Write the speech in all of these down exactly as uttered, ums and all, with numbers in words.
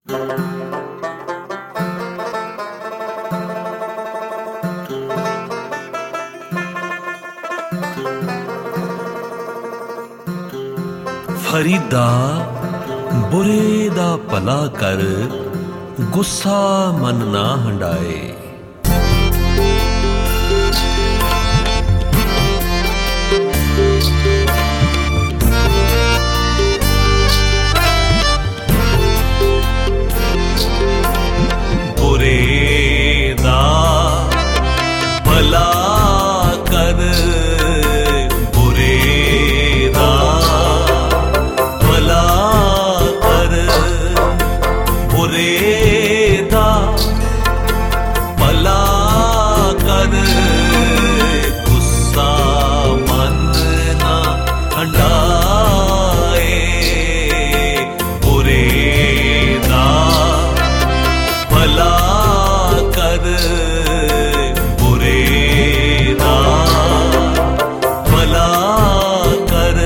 फरीदा बुरे दा भला कर, गुस्सा मन ना हंडाए। बुरे दा भला कर, बुरे दा भला कर, बुरे दा भला कर, गुस्सा मन ना हंडाए। बुरे दा भला कर, बुरे दा भला कर।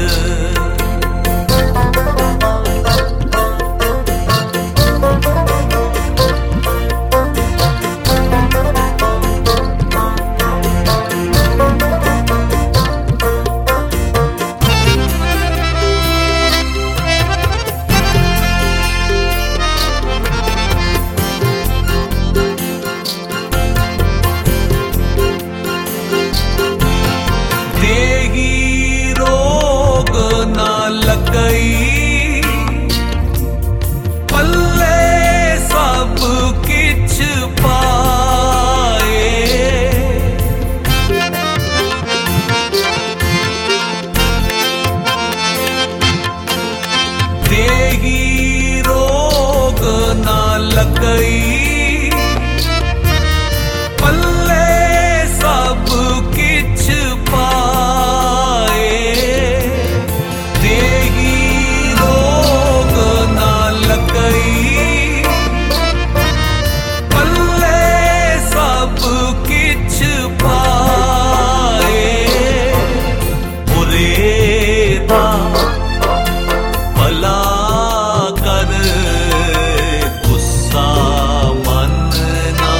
देगी रोग ना लगई, पल्ले सब किछ पाए। देगी रोग ना लगई, पल्ले सब किछ पाए। देगी रोग ना लगई, पल्ले सब किछ पाए। बुरे दा भला कर, गुस्सा मन ना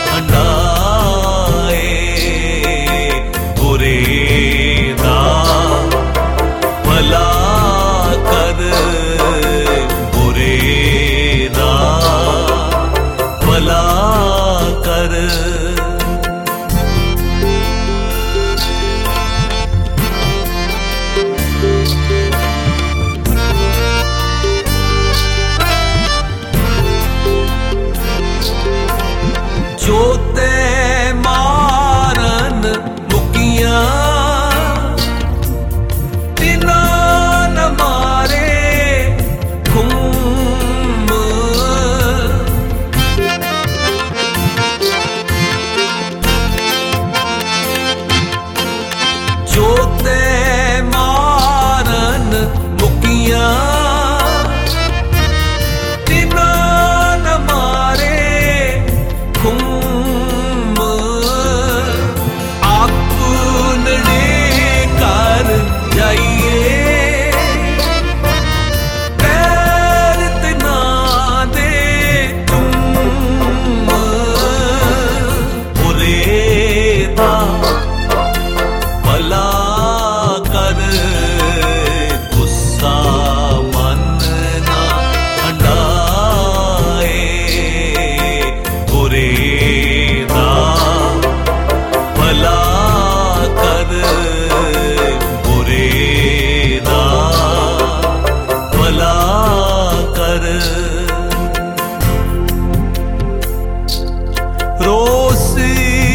हंडाए। बुरे दा भला कर, बुरे दा भला कर। जोते मारन मुकियां, तिना न मारे खुम। जोते मारन मुकियां, तिना न मारे खुम। आपने कर जाइए, पैर तना दे तुम। बुरे दा भला कर, गुस्सा मन ना हंडाए। बुरे दा भला कर, बुरे दा भला कर। रोसी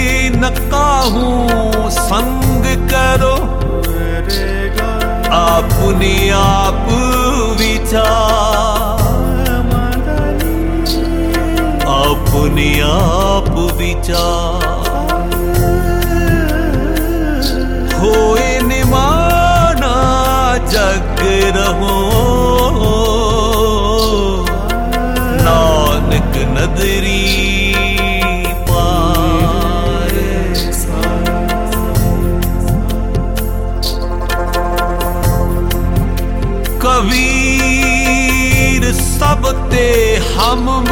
नकाहूं संग करो, अपने आप विचार। अपने आप विचार। होए निमाना जग रहो, नानक नदरी पाए। कबीर सब ते हम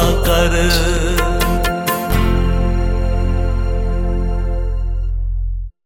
कर